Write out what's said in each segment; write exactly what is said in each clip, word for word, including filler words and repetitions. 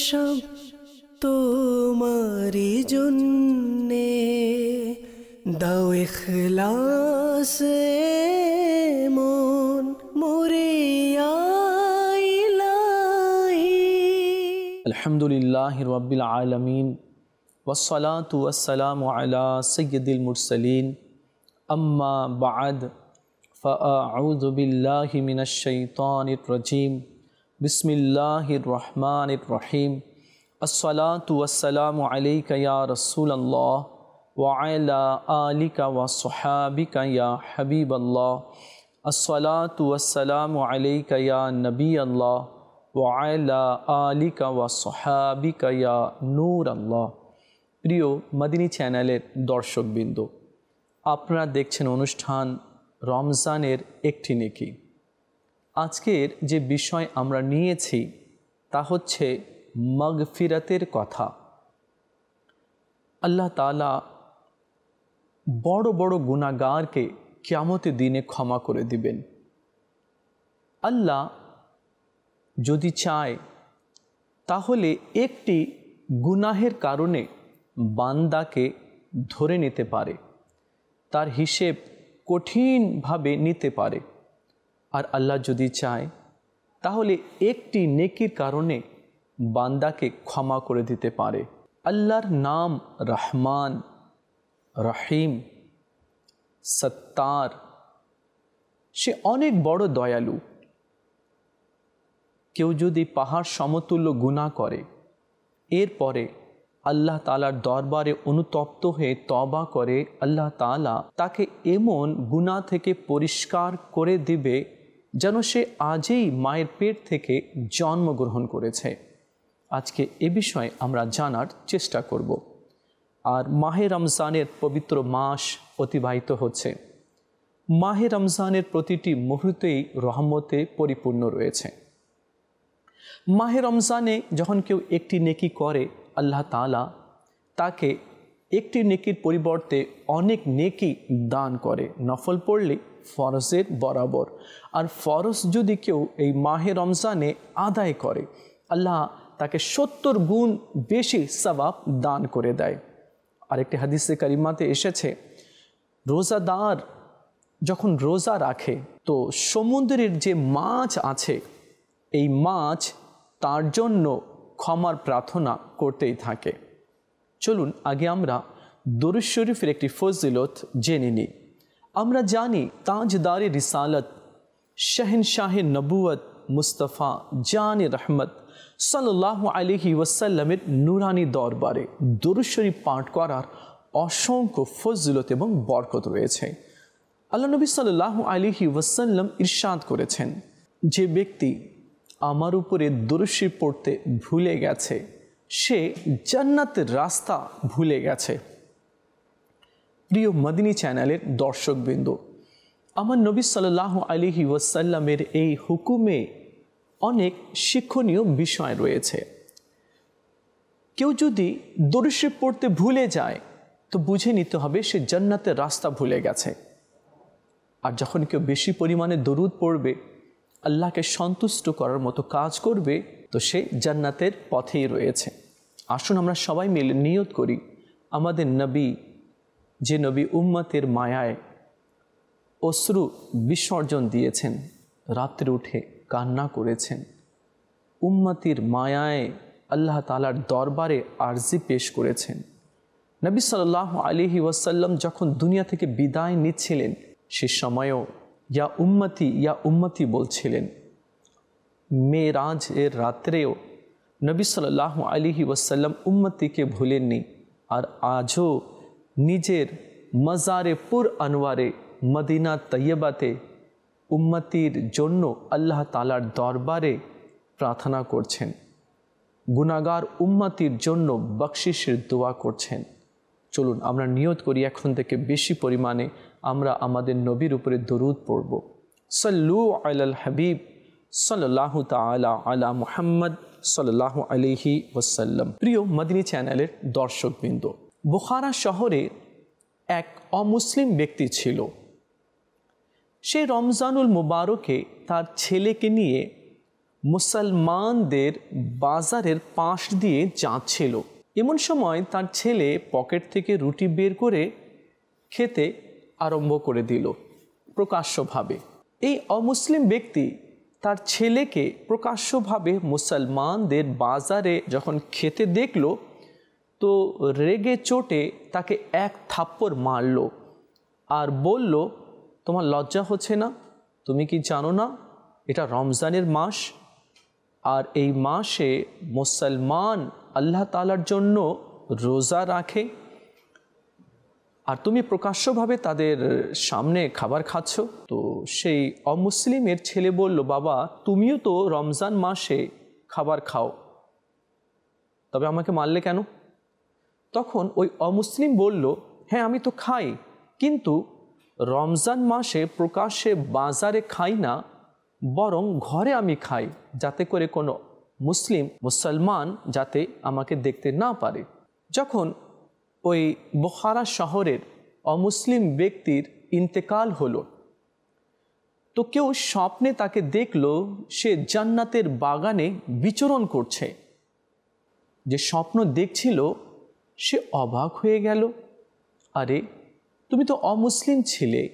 সব তোমারি জন্যে, দাও ইখলাসে মন মরিয়া ইলাহি। আলহামদুলিল্লাহি রাব্বিল আলামিন ওয়াসসালাতু ওয়াসসালামু আলা সাইয়্যিদিল মুরসালিন, আম্মা বা'দ, ফাআউযু বিল্লাহি মিনাশ শাইতানির রাজীম। বিসমিল্লাহির রহমানির রহিম। আসসালাতু ওয়াসসালামু আলাইকা ইয়া রাসূলাল্লাহ ওয়া আলা আলিকা ওয়া সাহাবিকা ইয়া হাবিবাল্লাহ। আসসালাতু ওয়াসসালামু আলাইকা ইয়া নবিয়াল্লাহ ওয়া আলা আলিকা ওয়া সাহাবিকা ইয়া নূরাল্লাহ। প্রিয় মদিনী চ্যানেলের দর্শকবৃন্দ, আপনারা দেখছেন অনুষ্ঠান রমজানের একটি নেকি। আজকের যে বিষয় আমরা নিয়েছি তা হচ্ছে মাগফিরাতের কথা। আল্লাহ তাআলা বড় বড় গুনাহগারকে কিয়ামতের দিনে ক্ষমা করে দিবেন। আল্লাহ যদি চায় তাহলে একটি গুনাহের কারণে বান্দাকে ধরে নিতে পারে, তার হিসেব কঠিনভাবে নিতে পারে। আর আল্লাহ যদি চায় তাহলে একটি নেকির কারণে বান্দাকে ক্ষমা করে দিতে পারে। আল্লাহর নাম রহমান, রহিম, সত্তার। সে অনেক বড় দয়ালু। কেউ যদি পাহাড় সমতুল্য গুনাহ করে, এরপরে আল্লাহ তাআলার দরবারে অনুতপ্ত হয়ে তওবা করে, আল্লাহ তাআলা তাকে এমন গুনাহ থেকে পরিষ্কার করে দিবে যেন সে আজই মায়ের পেট থেকে জন্মগ্রহণ করেছে। আজকে এ বিষয়ে আমরা জানার চেষ্টা করব। আর মাহে রমজানের পবিত্র মাস অতিবাহিত হচ্ছে। মাহে রমজানের প্রতিটি মুহূর্তেই রহমতে পরিপূর্ণ রয়েছে। মাহে রমজানে যখন কেউ একটি নেকি করে, আল্লাহ তাআলা তাকে একটি নেকির পরিবর্তে অনেক নেকি দান করে। নফল পড়লে ফরজের বরাবর। আর ফরজ যদি কেউ এই মাহে রমজানে আদায় করে, আল্লাহ তাকে সত্তর গুণ বেশি সওয়াব দান করে দেয়। আরেকটি হাদিসে কারিমাতে এসেছে, রোজাদার যখন রোজা রাখে তো সমুদ্রের যে মাছ আছে, এই মাছ তার জন্য ক্ষমার প্রার্থনা করতেই থাকে। চলুন আগে আমরা দুরূদ শরীফের একটি ফজিলত জেনে নিই। আমরা জানি তাজদারে রিসালত, শাহেনশাহে নবুয়ত, মুস্তাফা জানে রহমত সাল্লাল্লাহু আলাইহি ওয়াসাল্লামের নুরানি দরবারে দুরূদ শরীফ পাঠ করার অসংখ্য ফজিলত এবং বরকত রয়েছে। আল্লাহ নবী সাল্লাল্লাহু আলাইহি ওয়াসাল্লাম ইরশাদ করেছেন, যে ব্যক্তি আমার উপরে দুরূদ শরীফ পড়তে ভুলে গেছে, সে জান্নাতের রাস্তা ভুলে গেছে। প্রিয় মদিনী চ্যানেলের দর্শকবৃন্দ, আমার নবী সাল্লাল্লাহু আলাইহি ওয়াসাল্লামের এই হুকুমে অনেক শিক্ষণীয় বিষয় রয়েছে। কেউ যদি দুরূদ শরীফ পড়তে ভুলে যায় তো বুঝে নিতে হবে সে জান্নাতের রাস্তা ভুলে গেছে। আর যখন কেউ বেশি পরিমাণে দরুদ পড়বে, আল্লাহকে সন্তুষ্ট করার মতো কাজ করবে, তো সে জান্নাতের পথেই রয়েছে। আসুন আমরা সবাই মিলে নিয়ত করি, আমাদের নবী যে নবী উম্মতের মায়ায় অশ্রু বিসর্জন দিয়েছেন, রাত্রে উঠে কান্না করেছেন, উম্মতির মায়ায় আল্লাহ তাআলার দরবারে আরজি পেশ করেছেন। নবী সাল্লাল্লাহু আলাইহি ওয়াসাল্লাম যখন দুনিয়া থেকে বিদায় নিচ্ছিলেন, সে সময়ও ইয়া উম্মতি ইয়া উম্মতি বলছিলেন। মেরাজ এর রাত্রেও নবী সাল্লাল্লাহু আলাইহি ওয়াসাল্লাম উম্মতিকে ভুলেননি। আর আজও নিজের মাজারে পুর আনওয়ারে মদিনা তৈয়বাতে উম্মতির জন্য আল্লাহ তাআলার দরবারে প্রার্থনা করছেন, গুনাহগার উম্মতির জন্য বকশিসের দোয়া করছেন। চলুন আমরা নিয়ত করি এখন থেকে বেশি পরিমাণে আমরা আমাদের নবীর উপরে দরুদ পড়ব। সাল্লু আলাল হাবিব সাল্লাল্লাহু তাআলা আলা মুহাম্মদ সাল্লাল্লাহু আলাইহি ওয়াসাল্লাম। প্রিয় মদিনী চ্যানেলের দর্শকবৃন্দ, বুখারা শহরে এক অমুসলিম ব্যক্তি ছিল। সে রমজানুল মুবারকে তার ছেলেকে নিয়ে মুসলমানদের বাজারের পাশ দিয়ে যাচ্ছিল। এমন সময় তার ছেলে পকেট থেকে রুটি বের করে খেতে আরম্ভ করে দিল প্রকাশ্যভাবে। এই অমুসলিম ব্যক্তি তার ছেলেকে প্রকাশ্যভাবে মুসলমানদের বাজারে যখন খেতে দেখল তো রেগে চোটে তাকে এক থাপ্পড় মারল আর বলল, তোমার লজ্জা হচ্ছে না? তুমি কি জানো না এটা রমজানের মাস, আর এই মাসে মুসলমান আল্লাহ তাআলার জন্য রোজা রাখে, আর তুমি প্রকাশ্যভাবে তাদের সামনে খাবার খাচ্ছ? তো সেই অমুসলিমের ছেলে বলল, বাবা তুমিও তো রমজান মাসে খাবার খাও, তবে আমাকে মারলে কেন? তখন ওই অমুসলিম বলল, হ্যাঁ আমি তো খাই, কিন্তু রমজান মাসে প্রকাশ্যে বাজারে খাই না, বরং ঘরে আমি খাই, যাতে করে কোনো মুসলিম মুসলমান যাতে আমাকে দেখতে না পারে। যখন ওই বুখারা শহরের অমুসলিম ব্যক্তির ইন্তেকাল হলো তো কেউ স্বপ্নে তাকে দেখল সে জান্নাতের বাগানে বিচরণ করছে। যে স্বপ্ন দেখছিল সে অবাক হয়ে গেল, আরে তুমি তো অমুসলিম ছিলে,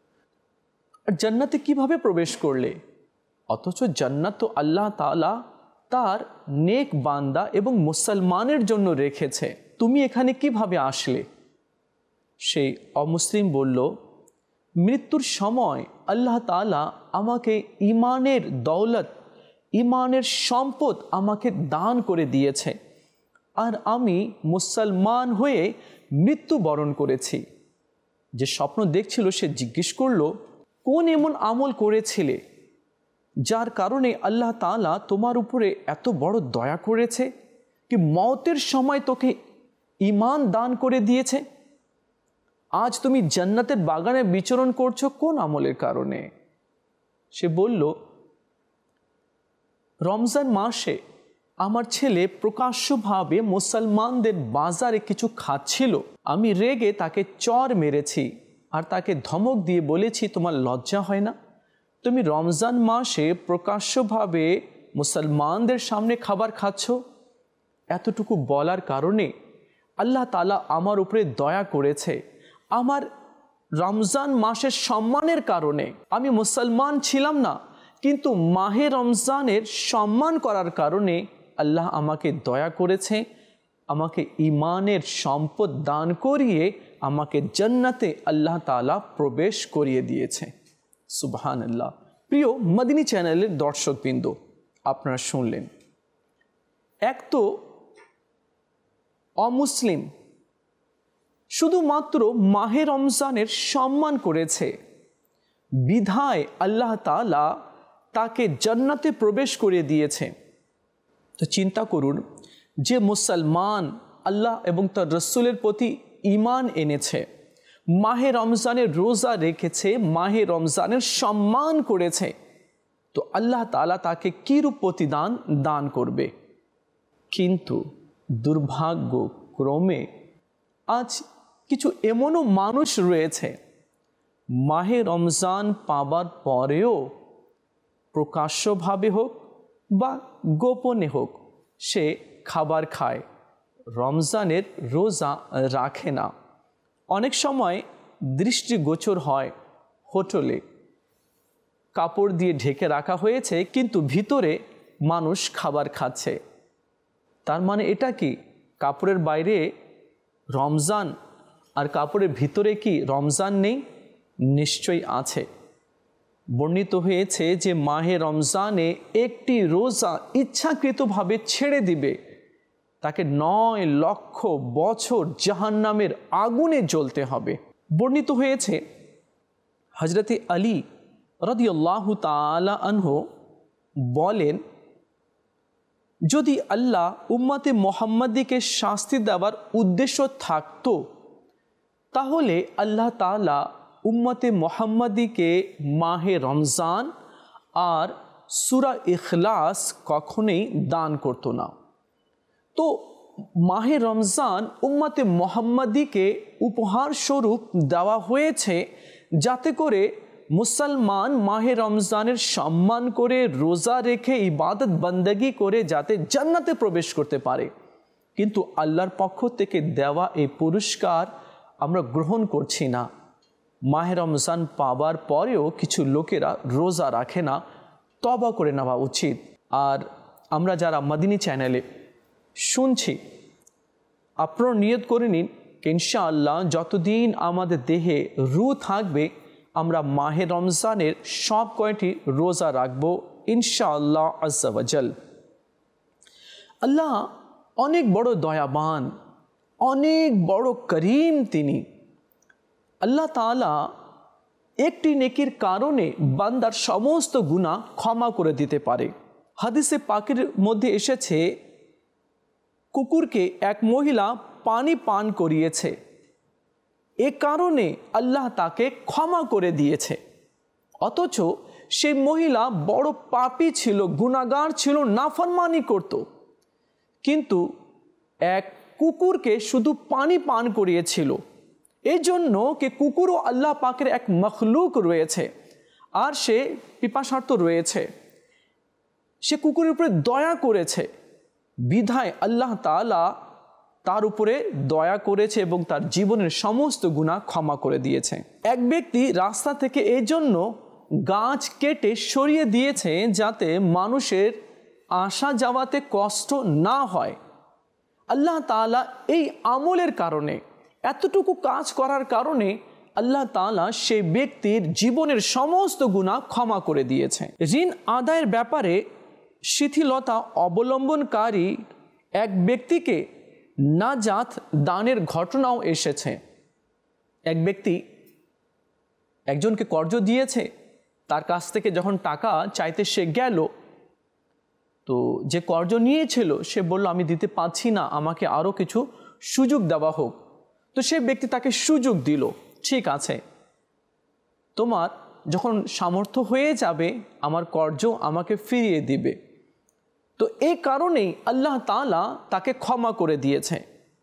আর জান্নাতে কিভাবে প্রবেশ করলে? অথচ জান্নাত তো আল্লাহ তাআলা তার নেক বান্দা এবং মুসলমানের জন্য রেখেছে, তুমি এখানে কিভাবে আসলে? সেই অমুসলিম বলল, মৃত্যুর সময় আল্লাহ তাআলা আমাকে ইমানের দৌলত, ইমানের সম্পদ আমাকে দান করে দিয়েছে, আর আমি মুসলমান হয়ে মৃত্যুবরণ করেছি। যে স্বপ্ন দেখছিল সে জিজ্ঞেস করল, কোন এমন আমল করেছিলে যার কারণে আল্লাহ তাআলা তোমার উপরে এত বড় দয়া করেছে কি মওতের সময় তোকে ঈমান দান করে দিয়েছে? আজ তুমি জান্নাতের বাগানে বিচরণ করছো কোন আমলের কারণে? সে বলল, রমজান মাসে আমার ছেলে প্রকাশ্যভাবে মুসলমানদের বাজারে কিছু খাচ্ছিল, আমি রেগে তাকে চর মেরেছি আর তাকে ধমক দিয়ে বলেছি, তোমার লজ্জা হয় না? তুমি রমজান মাসে প্রকাশ্যভাবে মুসলমানদের সামনে খাবার খাচ্ছ। এতটুকু বলার কারণে আল্লাহ তাআলা আমার উপরে দয়া করেছে। আমার রমজান মাসের সম্মানের কারণে আমি মুসলমান ছিলাম না, কিন্তু মাহে রমজানের সম্মান করার কারণে আল্লাহ আমাকে দয়া করেছে, আমাকে ঈমানের সম্পদ দান করিয়ে আমাকে জান্নাতে আল্লাহ তাআলা প্রবেশ করিয়ে দিয়েছে। সুবহানাল্লাহ। প্রিয় মদিনী চ্যানেলের দর্শকবৃন্দ, আপনারা শুনলেন, এক তো অমুসলিম শুধুমাত্র মাহে রমজানের সম্মান করেছে, বিধায় আল্লাহ তাআলা তাকে জান্নাতে প্রবেশ করিয়ে দিয়েছে। তো চিন্তা করুন, যে মুসলমান আল্লাহ এবং তার রসুলের প্রতি ঈমান এনেছে, মাহে রমজানের রোজা রেখেছে, মাহে রমজানের সম্মান করেছে, তো আল্লাহ তাআলা তাকে কিরূপ প্রতিদান দান করবে। কিন্তু দুর্ভাগ্যক্রমে আজ কিছু এমনও মানুষ রয়েছে, মাহে রমজান পাবার পরেও প্রকাশ্যভাবে হোক বা গোপনে হোক সে খাবার খায়, রমজানের রোজা রাখে না। অনেক সময় দৃষ্টিগোচর হয় হোটেলে কাপড় দিয়ে ঢেকে রাখা হয়েছে, কিন্তু ভিতরে মানুষ খাবার খাচ্ছে। তার মানে এটা কি কাপড়ের বাইরে রমজান আর কাপড়ের ভিতরে কি রমজান নেই? নিশ্চয়ই আছে। বর্ণিত হয়েছে যে মাহে রমজানে একটি রোজা ইচ্ছাকৃতভাবে ছেড়ে দিবে, তাকে নয় লক্ষ বছর জাহান্নামের আগুনে জ্বলতে হবে। বর্ণিত হয়েছে হযরতে আলী রাদিয়াল্লাহু তাআলা আনহু বলেন, যদি আল্লাহ উম্মতে মুহাম্মাদীকে শাস্তি দেওয়ার উদ্দেশ্য থাকতো তাহলে আল্লাহ তাআলা উম্মতে মুহাম্মাদীকে মাহে রমজান আর সূরা ইখলাস কখনোই দান করতো না। তো মাহে রমজান উম্মতে মুহাম্মাদীকে উপহার স্বরূপ দেওয়া হয়েছে, যাতে করে মুসলমান মাহে রমজানের সম্মান করে রোজা রেখে ইবাদত বন্দেগী করে যাতে জান্নাতে প্রবেশ করতে পারে, কিন্তু আল্লাহর পক্ষ থেকে দেওয়া এই পুরস্কার আমরা গ্রহণ করছি না। মাহে রমজান পাবার পরেও কিছু লোকেরা রোজা রাখে না, তওবা করে নেওয়া উচিত। আর আমরা যারা মদিনী চ্যানেলে শুনছি, আপনারা নিয়ত করে নিন ইনশাআল্লাহ যতদিন আমাদের দেহে রূহ থাকবে আমরা মাহে রমজানের সব কয়টি রোজা রাখবো ইনশাআল্লাহ আজ্জা ওয়াজাল। আল্লাহ অনেক বড় দয়াবান, অনেক বড় করিম তিনি। আল্লাহ তাআলা একটি নেকির কারণে বান্দার সমস্ত গুনাহ ক্ষমা করে দিতে পারে। হাদিসে পাকের মধ্যে এসেছে, কুকুরকে এক মহিলা পানি পান করিয়েছে, এ কারণে আল্লাহ তাকে ক্ষমা করে দিয়েছে। অথচ সেই মহিলা বড় পাপী ছিল, গুনাহগার ছিল, নাফরমানি করত, কিন্তু এক কুকুরকে শুধু পানি পান করিয়েছিল। এই জন্য কি কুকুরও আল্লাহ পাকের এক মখলুক রয়েছে, আর সে পিপাসার্ত রয়েছে, সে কুকুরের উপরে দয়া করেছে, বিধায় আল্লাহ তাআলা তার উপরে দয়া করেছে এবং তার জীবনের সমস্ত গুনাহ ক্ষমা করে দিয়েছে। এক ব্যক্তি রাস্তা থেকে এই জন্য গাছ কেটে সরিয়ে দিয়েছে যাতে মানুষের আসা যাওয়াতে কষ্ট না হয়। আল্লাহ তাআলা এই আমলের কারণে, এতটুকু কাজ করার কারণে আল্লাহ তাআলা সেই ব্যক্তির জীবনের সমস্ত গুনাহ ক্ষমা করে দিয়েছে। ঋণ আদায়ের ব্যাপারে শিথিলতা অবলম্বনকারী এক ব্যক্তিকে নাজাত দানের ঘটনাও এসেছে। এক ব্যক্তি একজনকে কর্জ দিয়েছে, তার কাছ থেকে যখন টাকা চাইতে সে গেল, তো যে কর্জ নিয়েছিল সে বলল আমি দিতে পারছি না, আমাকে আরও কিছু সুযোগ দেওয়া হোক। তো সে ব্যক্তি তাকে সুযোগ দিল, ঠিক আছে, তোমার যখন সামর্থ্য হয়ে যাবে আমার কর্জ আমাকে ফিরিয়ে দিবে। তো এই কারণেই আল্লাহ তাআলা তাকে ক্ষমা করে দিয়েছে।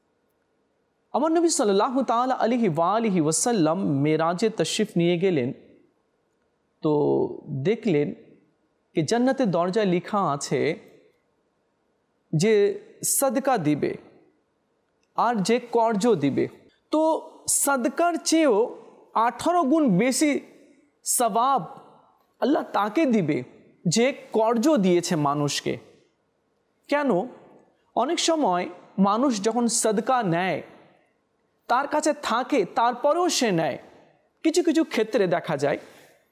আমার নবী সাল্লাল্লাহু তাআলা আলাইহি ওয়া আলিহি ওয়াসাল্লাম মেরাজে তশরিফ নিয়ে গেলেন, তো দেখলেন कि जन्नते दरजाय लिखा आछे जे सदका दिबे और जे कर्ज दिबे। तो सदकार चेয়েও আঠারো गुण बेशी सवाब अल्लाह ताके दिबे जे कर्ज दिएছে মানুষকে। কেন? অনেক সময় মানুষ যখন সদকা নেয় তার কাছে থাকে তারপরেও সে নেয়। কিছু কিছু ক্ষেত্রে দেখা যায়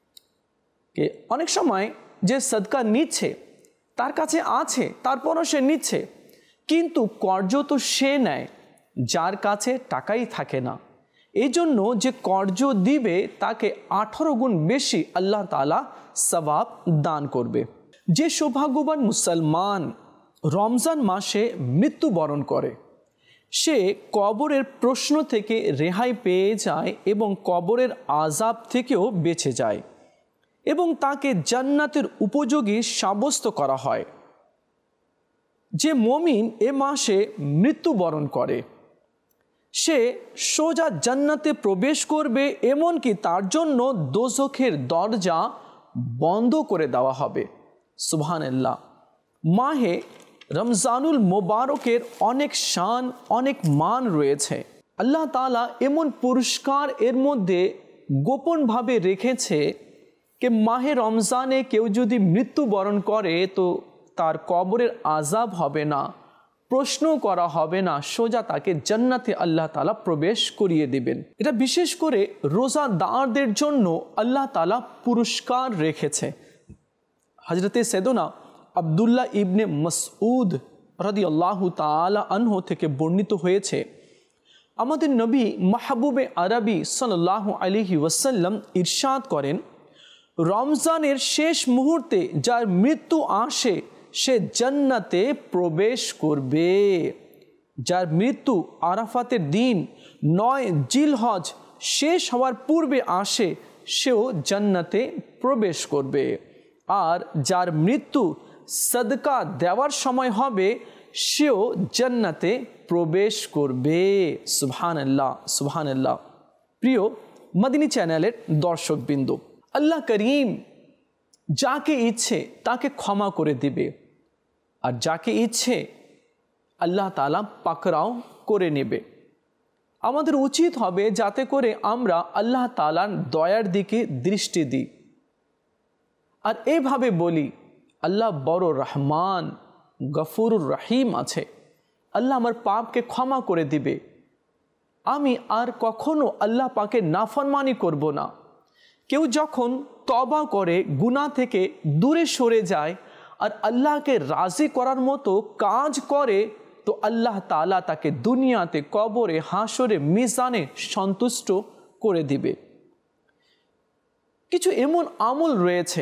যে অনেক সময় যে সদকা নিচ্ছে তার কাছে আছে তারপরও সে নিচ্ছে, কিন্তু কর্জ তো সে নেয় যার কাছে টাকাই থাকে না। এই জন্য যে কর্জ দিবে তাকে আঠারো গুণ বেশি আল্লাহ তাআলা সওয়াব দান করবে। যে সৌভাগ্যবান মুসলমান রমজান মাসে মৃত্যুবরণ করে সে কবরের প্রশ্ন থেকে রেহাই পেয়ে যায় এবং কবরের আযাব থেকেও বেঁচে যায় এবং তাকে জান্নাতের উপযোগী সাব্যস্ত করা হয়। যে মুমিন এ মাসে মৃত্যুবরণ করে সে সোজা জান্নাতে প্রবেশ করবে, এমনকি তার জন্য দোজখের দরজা বন্ধ করে দেওয়া হবে। সুবহানাল্লাহ। মাহে রমজানুল মোবারকের অনেক শান, অনেক মান রয়েছে। আল্লাহ তাআলা এমন পুরস্কার এর মধ্যে গোপনভাবে রেখেছে कि माहे रमजाने केउ यदि मृत्युबरण करे तो तार कबरेर आजाब होबे ना, प्रश्न करा होबे ना, सोजा ताके जन्नते अल्लाह ताआला प्रवेश करिए दिबेन। एटा विशेष करे रोजादारदेर जन्य अल्लाह ताआला पुरस्कार रेखेछे। हजरते सैयदना अब्दुल्लाह इब्ने मसऊद रादियाल्लाहु ताआला अन्हु थेके बर्णित हयेछे आमादेर नबी महबूबे आरबी सल्लल्लाहु आलैहि वसल्लम इरशाद करेन, रमजानेर शेष मुहूर्ते जार मृत्यु आसे से जन्नते प्रवेश करबे। जार मृत्यु आराफातेर दिन नय जिलहज शेष हওয়ার पूर्वे आसे सेও जन्नते प्रवेश करबे। और जार मृत्यु सदका देवार समय होबे सेও जन्नते प्रवेश करबे। सुबहानाल्लाह सुबहानाल्लाह। प्रिय मदिनी चैनेलेर दर्शकबिंदु, আল্লাহ করিম যাকে ইচ্ছে তাকে ক্ষমা করে দিবে, আর যাকে ইচ্ছে আল্লাহ তাআলা পাকড়াও করে নেবে। আমাদের উচিত হবে যাতে করে আমরা আল্লাহ তাআলার দয়ার দিকে দৃষ্টি দিই আর এইভাবে বলি, আল্লাহ বড় রহমান গফুরুর রহিম আছে, আল্লাহ আমার পাপকে ক্ষমা করে দিবে, আমি আর কখনো আল্লাহ পাকের নাফরমানি করব না। কেউ যখন তওবা করে গুনাহ থেকে দূরে সরে যায় আর আল্লাহকে রাজি করার মতো কাজ করে, তো আল্লাহ তাআলা তাকে দুনিয়াতে, কবরে, হাসরে, মিজানে সন্তুষ্ট করে দিবে। কিছু এমন আমল রয়েছে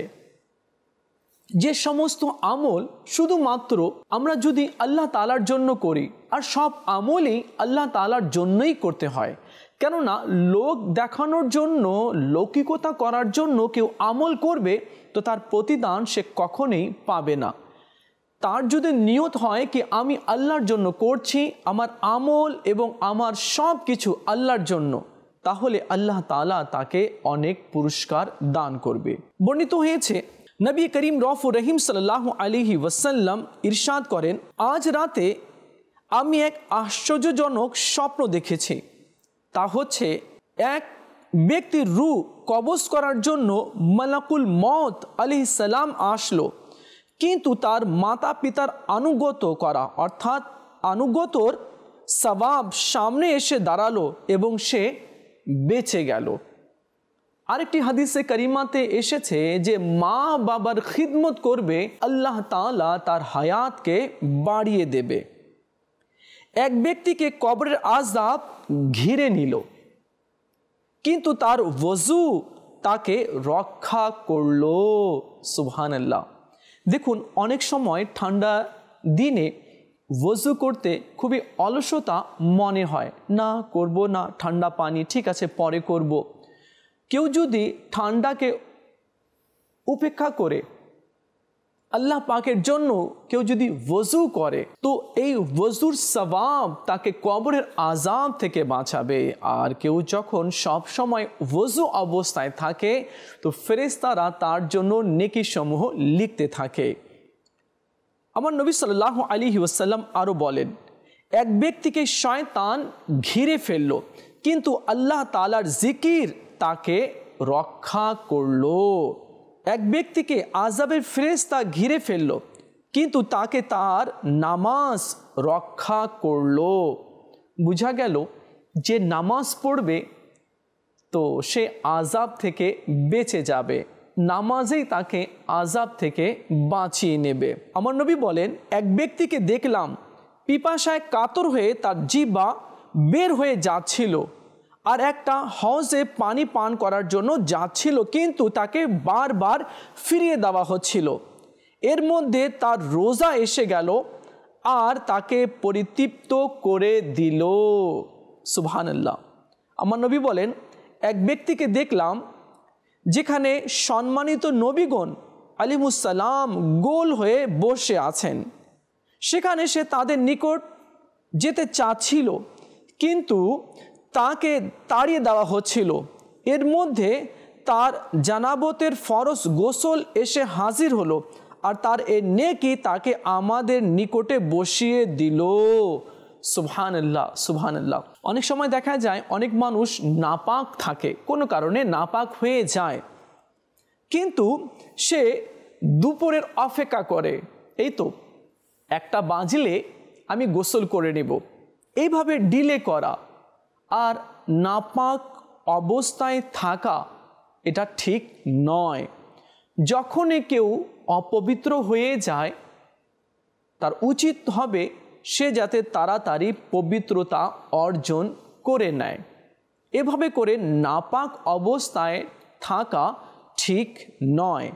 যে সমস্ত আমল শুধুমাত্র আমরা যদি আল্লাহ তাআলার জন্য করি, আর সব আমলই আল্লাহ তাআলার জন্যই করতে হয়। কেননা লোক দেখানোর জন্য, লৌকিকতা করার জন্য কেউ আমল করবে তো তার প্রতিদান সে কখনোই পাবে না। তার যদি নিয়ত হয় কি আমি আল্লাহর জন্য করছি, আমার আমল এবং আমার সব কিছু আল্লাহর জন্য, তাহলে আল্লাহ তাআলা তাকে অনেক পুরস্কার দান করবে। বর্ণিত হয়েছে নবী করিম রউফুর রহিম সাল্লাল্লাহু আলাইহি ওয়াসাল্লাম ইরশাদ করেন, আজ রাতে আমি এক আশ্চর্যজনক স্বপ্ন দেখেছি। তা হচ্ছে এক ব্যক্তির রূহ কবজ করার জন্য মালাকুল মউত আলাইহিস সালাম আসলো, কিন্তু তার মাতা পিতার আনুগত করা অর্থাৎ আনুগতর সওয়াব সামনে এসে দাঁড়ালো এবং সে বেঁচে গেল। আরেকটি হাদিসে করিমাতে এসেছে যে মা বাবার খিদমত করবে, আল্লাহ তাআলা তার হায়াতকে বাড়িয়ে দেবে। এক ব্যক্তিকে কবরের আযাব ঘিরে নিল, কিন্তু তার ওযু তাকে রক্ষা করলো। সুবহানাল্লাহ। দেখুন, অনেক সময় ঠান্ডা দিনে ওযু করতে খুবই অলসতা মনে হয়, না করব না, ঠান্ডা পানি ঠিক আছে পরে করব। কেউ যদি ঠান্ডাকে উপেক্ষা করে আল্লাহ পাকের জন্য কেউ যদি ওযু করে, তো এই ওযুর সওয়াব তাকে কবরের আযাব থেকে বাঁচাবে। আর কেউ যখন সব সময় ওযু অবস্থায় থাকে তো ফেরেশতারা তার জন্য নেকি সমূহ লিখতে থাকে। আমার নবী সাল্লাল্লাহু আলাইহি ওয়াসাল্লাম আরও বলেন, এক ব্যক্তিকে শয়তান ঘিরে ফেলল, কিন্তু আল্লাহ তাআলার জিকির তাকে রক্ষা করলো। এক ব্যক্তিকে আযাবের ফেরেশতা ঘিরে ফেলল, কিন্তু তাকে তার নামাজ রক্ষা করলো। বোঝা গেল যে নামাজ পড়বে তো সে আযাব থেকে বেঁচে যাবে, নামাজেই তাকে আযাব থেকে বাঁচিয়ে নেবে। আমার নবী বলেন, এক ব্যক্তিকে দেখলাম পিপাসায় কাতর হয়ে তার জিহ্বা বের হয়ে যাচ্ছিল আর একটা হাউজে পানি পান করার জন্য যাচ্ছিল, কিন্তু তাকে বারবার ফিরিয়ে দেওয়া হচ্ছিল। এর মধ্যে তার রোজা এসে গেল আর তাকে পরিতৃপ্ত করে দিল। সুবহানাল্লাহ। আমার নবী বলেন, এক ব্যক্তিকে দেখলাম যেখানে সম্মানিত নবীগণ আলাইহিমুসসালাম গোল হয়ে বসে আছেন, সেখানে সে তাদের নিকট যেতে চাচ্ছিল, কিন্তু তাকে তাড়িয়ে দেওয়া হচ্ছিল। এর মধ্যে তার জানাবতের ফরজ গোসল এসে হাজির হলো আর তার এ নেকি তাকে আমাদের নিকটে বসিয়ে দিল। সুবহানাল্লাহ, সুবহানাল্লাহ। অনেক সময় দেখা যায় অনেক মানুষ নাপাক থাকে, কোনো কারণে নাপাক হয়ে যায়, কিন্তু সে দুপুরের অপেক্ষা করে, এই তো একটা বাজলে আমি গোসল করে নেব, এইভাবে ডিলে করা আর নাপাক অবস্থায় থাকা এটা ঠিক নয়। যখনই কেউ অপবিত্র হয়ে যায় তার উচিত হবে সে যাতে তাড়াতাড়ি পবিত্রতা অর্জন করে নেয়। এভাবে করে নাপাক অবস্থায় থাকা ঠিক নয়।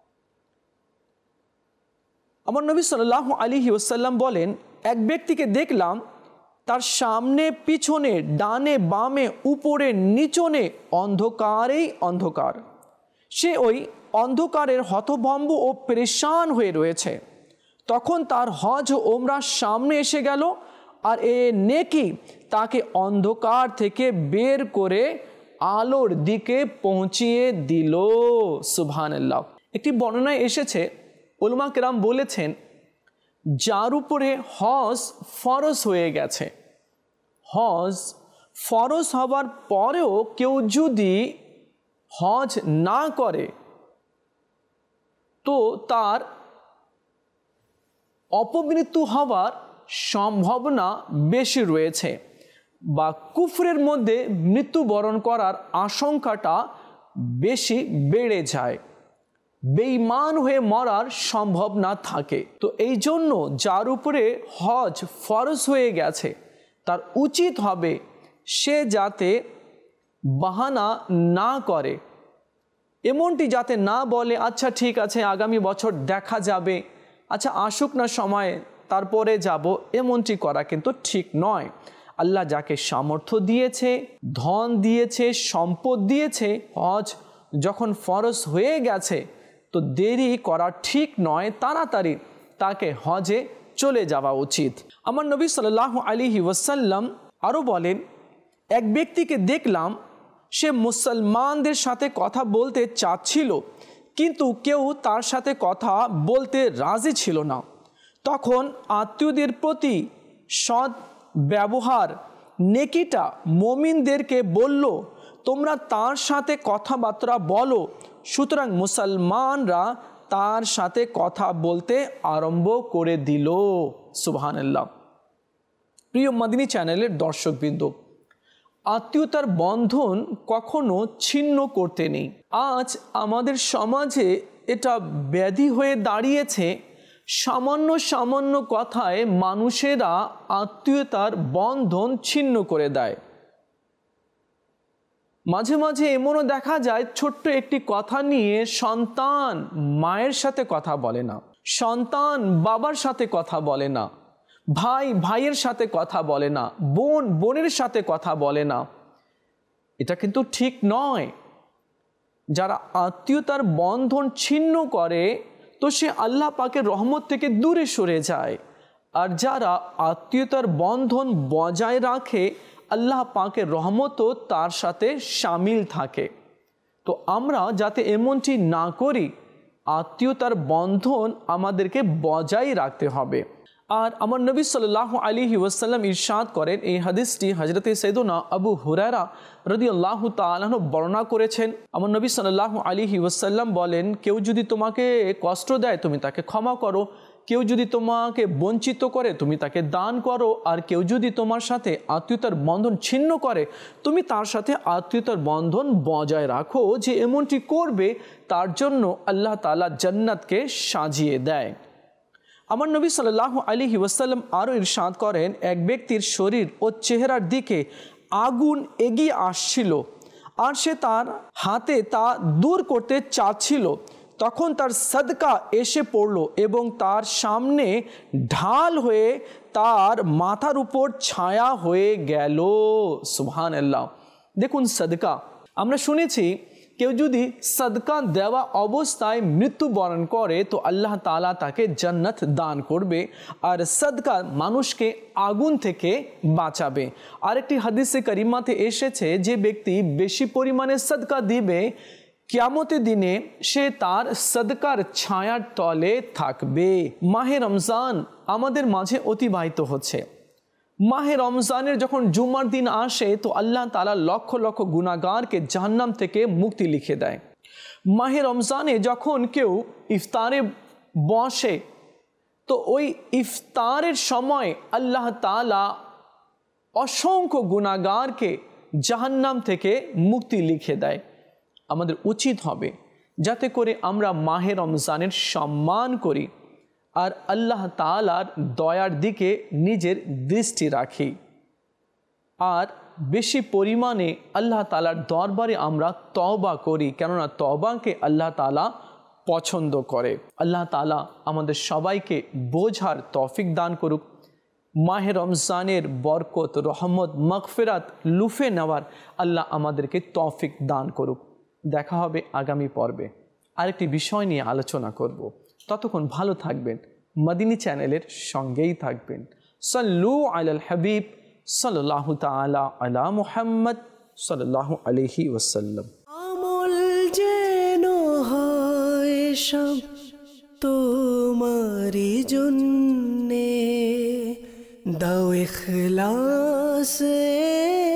আমার নবী সাল্লাল্লাহু আলাইহি ওয়াসাল্লাম বলেন, এক ব্যক্তিকে দেখলাম তার সামনে পিছনে ডানে বামে উপরে নিচনে অন্ধকারেই অন্ধকার, সে ওই অন্ধকারের হতভম্ব ও পেরেশান হয়ে রয়েছে। তখন তার হজ ও ওমরার সামনে এসে গেল আর এ নেকি তাকে অন্ধকার থেকে বের করে আলোর দিকে পৌঁছিয়ে দিল। সুবহানাল্লাহ। একটি বর্ণনায় এসেছে, উলামা কেরাম বলেছেন, যার উপরে হজ ফরজ হয়ে গেছে, হজ ফরজ হওয়ার পরেও কেউ যদি হজ না করে তো তার অপমৃত্যু হওয়ার সম্ভাবনা বেশি রয়েছে, বা কুফরের মধ্যে মৃত্যুবরণ করার আশঙ্কাটা বেশি বেড়ে যায়, বেঈমান হয়ে মরার সম্ভাবনা থাকে। তো এই জন্য যার উপরে হজ ফরজ হয়ে গেছে তার উচিত হবে সে যাতে বাহানা না করে, এমনটি যাতে না বলে আচ্ছা ঠিক আছে আগামী বছর দেখা যাবে, আচ্ছা আসুক না সময় তারপরে যাব, এমনটি করা কিন্তু ঠিক নয়। আল্লাহ যাকে সামর্থ্য দিয়েছে, ধন দিয়েছে, সম্পদ দিয়েছে, হজ যখন ফরজ হয়ে গেছে তো দেরি করা ঠিক নয়, তাড়াতাড়ি তাকে হজে চলে যাওয়া উচিত। আমার নবী সাল্লাল্লাহু আলাইহি ওয়াসাল্লাম আরও বলেন, এক ব্যক্তিকে দেখলাম সে মুসলমানদের সাথে কথা বলতে চাচ্ছিল কিন্তু কেউ তার সাথে কথা বলতে রাজি ছিল না। তখন আত্মীয়দের প্রতি সৎ ব্যবহার নেকিটা মুমিনদেরকে বলল, তোমরা তার সাথে কথাবার্তা বলো। সুতরাং মুসলমানরা তার সাথে কথা বলতে আরম্ভ করে দিল। সুবহানাল্লাহ। প্রিয় মাদিনী চ্যানেলের দর্শকবৃন্দ, আত্মীয়তার বন্ধন কখনো ছিন্ন করতে নেই। আজ আমাদের সমাজে এটা ব্যাধি হয়ে দাঁড়িয়েছে, সামান্য সামান্য কথায় মানুষেরা আত্মীয়তার বন্ধন ছিন্ন করে দেয়। মাঝে মাঝে এমনও দেখা যায় ছোট্ট একটি কথা নিয়ে সন্তান মায়ের সাথে কথা বলে না, সন্তান বাবার সাথে কথা বলে না, ভাই ভাইয়ের সাথে কথা বলে না, বোন বোনের সাথে কথা বলে না। এটা কিন্তু ঠিক নয়। যারা আত্মীয়তার বন্ধন ছিন্ন করে তো সে আল্লাহ পাকের রহমত থেকে দূরে সরে যায়, আর যারা আত্মীয়তার বন্ধন বজায় রাখে আল্লাহ পাকের রহমতও তার সাথে শামিল থাকে। তো আমরা যাতে এমনটি না করি, আত্মীয়তার বন্ধন আমাদেরকে বজায় রাখতে হবে। আর আমার নবী সাল্লাল্লাহু আলাইহি ওয়াসাল্লাম ইরশাদ করেন, এই হাদিসটি হযরতে সাইয়্যিদুনা আবু হুরায়রা রাদিয়াল্লাহু তাআলা আনহু বর্ণনা করেছেন। আমার নবী সাল্লাল্লাহু আলাইহি ওয়াসাল্লাম বলেন, কেউ যদি তোমাকে কষ্ট দেয় তুমি তাকে ক্ষমা করো, কেউ যদি তোমাকে বঞ্চিত করে তুমি তাকে দান করো, আর কেউ যদি তোমার সাথে আত্মীয়তার বন্ধন ছিন্ন করে তুমি তার সাথে আত্মীয়তার বন্ধন বজায় রাখো। যে এমনটি করবে তার জন্য আল্লাহ তাআলা জান্নাতকে সাজিয়ে দেয়। আমার নবী সাল্লাল্লাহু আলাইহি ওয়াসাল্লাম আরও ইরশাদ করেন, এক ব্যক্তির শরীর ও চেহারার দিকে আগুন এগিয়ে আসছিল আর সে তার হাতে তা দূর করতে চাচ্ছিল, তখন তার সদকা এসে পড়ল এবং তার সামনে ঢাল হয়ে তার মাথার উপর ছায়া হয়ে গেল। সুবহানাল্লাহ। দেখুন সদকা, আমরা শুনেছি কেউ যদি সদকা দেওয়া অবস্থায় মৃত্যুবরণ করে তো আল্লাহ তাআলা তাকে জান্নাত দান করবে, আর সদকা মানুষকে আগুন থেকে বাঁচাবে। আরেকটি হাদিসে কারিমাতে এসেছে, যে ব্যক্তি বেশি পরিমাণে সদকা দিবে কিয়ামতের দিনে সে তার সদকার ছায়ার তলে থাকবে। মাহে রমজান আমাদের মাঝে অতিবাহিত হচ্ছে। মাহে রমজানের যখন জুমার দিন আসে তো আল্লাহ তাআলা লক্ষ লক্ষ গুনাহগারকে জাহান্নাম থেকে মুক্তি লিখে দেয়। মাহে রমজানে যখন কেউ ইফতারে বসে তো ওই ইফতারের সময় আল্লাহ তাআলা অসংখ্য গুনাহগারকে জাহান্নাম থেকে মুক্তি লিখে দেয়। আমাদের উচিত হবে যাতে করে আমরা মাহে রমজানের সম্মান করি আর আল্লাহ তাআলার দয়ার দিকে নিজের দৃষ্টি রাখি, আর বেশি পরিমাণে আল্লাহ তাআলার দরবারে আমরা তওবা করি, কেননা তওবাকে আল্লাহ তাআলা পছন্দ করে। আল্লাহ তাআলা আমাদের সবাইকে বোঝার তৌফিক দান করুক। মাহে রমজানের বরকত, রহমত, মাগফিরাত লুফে নেওয়ার আল্লাহ আমাদেরকে তৌফিক দান করুক। দেখা হবে আগামী পর্বে, আরেকটি বিষয় নিয়ে আলোচনা করব। ততক্ষণ ভালো থাকবেন, মদিনী চ্যানেলের সঙ্গেই থাকবেন। সাল্লু আলাল হাবিব সাল্লাল্লাহু তাআলা আলা মুহাম্মদ সাল্লাল্লাহু আলাইহি ওয়াসাল্লাম। আমল যেন হয় সব তোমারি জন্যে, দাও ইখলাসে